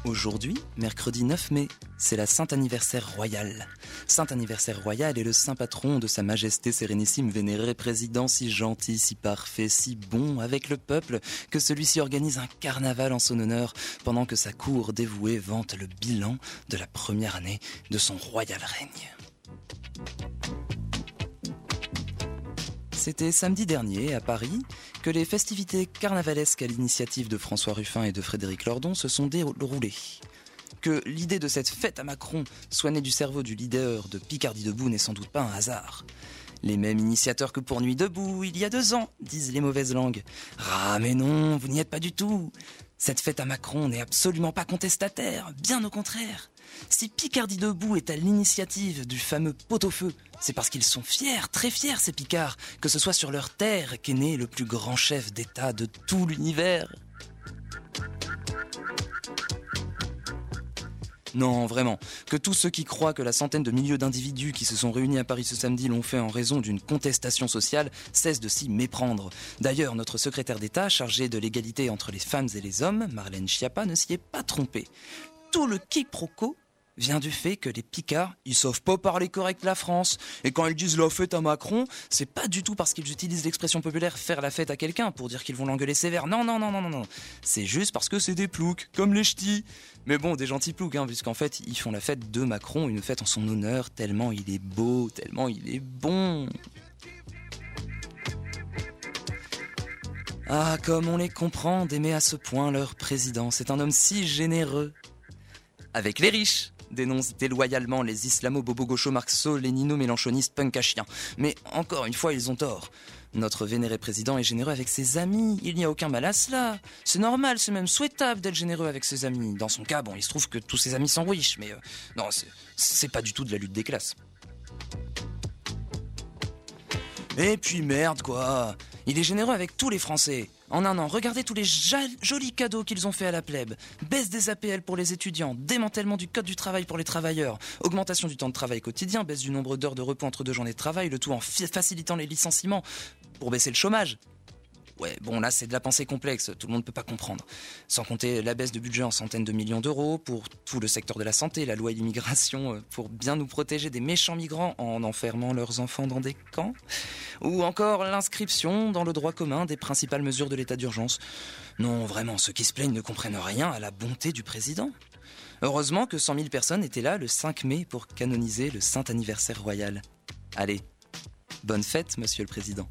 Aujourd'hui, mercredi 9 mai, c'est la Saint Anniversaire Royal. Saint Anniversaire Royal est le saint patron de Sa Majesté Sérénissime Vénéré Président, si gentil, si parfait, si bon avec le peuple, que celui-ci organise un carnaval en son honneur, pendant que sa cour dévouée vante le bilan de la première année de son royal règne. C'était samedi dernier, à Paris, que les festivités carnavalesques à l'initiative de François Ruffin et de Frédéric Lordon se sont déroulées. Que l'idée de cette fête à Macron soit née du cerveau du leader de Picardie Debout n'est sans doute pas un hasard. Les mêmes initiateurs que pour Nuit Debout, il y a 2 ans, disent les mauvaises langues. Ah mais non, vous n'y êtes pas du tout. Cette fête à Macron n'est absolument pas contestataire, bien au contraire. Si Picardie Debout est à l'initiative du fameux pot-au-feu, c'est parce qu'ils sont fiers, très fiers ces Picards, que ce soit sur leur terre qu'est né le plus grand chef d'État de tout l'univers. Non, vraiment, que tous ceux qui croient que la centaine de milliers d'individus qui se sont réunis à Paris ce samedi l'ont fait en raison d'une contestation sociale cessent de s'y méprendre. D'ailleurs, notre secrétaire d'État, chargée de l'égalité entre les femmes et les hommes, Marlène Schiappa, ne s'y est pas trompée. Tout le quiproquo vient du fait que les Picards, ils savent pas parler correct la France. Et quand ils disent la fête à Macron, c'est pas du tout parce qu'ils utilisent l'expression populaire faire la fête à quelqu'un pour dire qu'ils vont l'engueuler sévère. Non. C'est juste parce que c'est des ploucs, comme les ch'tis. Mais bon, des gentils ploucs, puisqu'en fait, ils font la fête de Macron, une fête en son honneur, tellement il est beau, tellement il est bon. Ah, comme on les comprend d'aimer à ce point leur président. C'est un homme si généreux. Avec les riches, dénoncent déloyalement les islamo-bobo-gaucho-marxo-lénino-mélanchonistes punk à chiens. Mais encore une fois, ils ont tort. Notre vénéré président est généreux avec ses amis. Il n'y a aucun mal à cela. C'est normal, c'est même souhaitable d'être généreux avec ses amis. Dans son cas, bon, il se trouve que tous ses amis sont riches, mais non, c'est pas du tout de la lutte des classes. Et puis merde, quoi. Il est généreux avec tous les Français. En un an, regardez tous les jolis cadeaux qu'ils ont fait à la plèbe. Baisse des APL pour les étudiants, démantèlement du code du travail pour les travailleurs, augmentation du temps de travail quotidien, baisse du nombre d'heures de repos entre 2 journées de travail, le tout en facilitant les licenciements pour baisser le chômage. Ouais, bon là c'est de la pensée complexe, tout le monde ne peut pas comprendre. Sans compter la baisse de budget en centaines de millions d'euros pour tout le secteur de la santé, la loi immigration pour bien nous protéger des méchants migrants en enfermant leurs enfants dans des camps. Ou encore l'inscription dans le droit commun des principales mesures de l'état d'urgence. Non, vraiment, ceux qui se plaignent ne comprennent rien à la bonté du président. Heureusement que 100 000 personnes étaient là le 5 mai pour canoniser le Saint Anniversaire Royal. Allez, bonne fête, monsieur le président.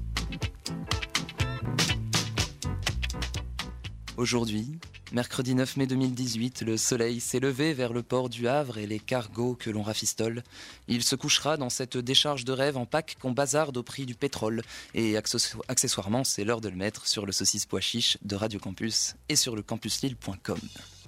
Aujourd'hui, mercredi 9 mai 2018, le soleil s'est levé vers le port du Havre et les cargos que l'on rafistole. Il se couchera dans cette décharge de rêve en Pâques qu'on bazarde au prix du pétrole. Et accessoirement, c'est l'heure de le mettre sur le saucisse pois chiche de Radio Campus et sur le campuslille.com.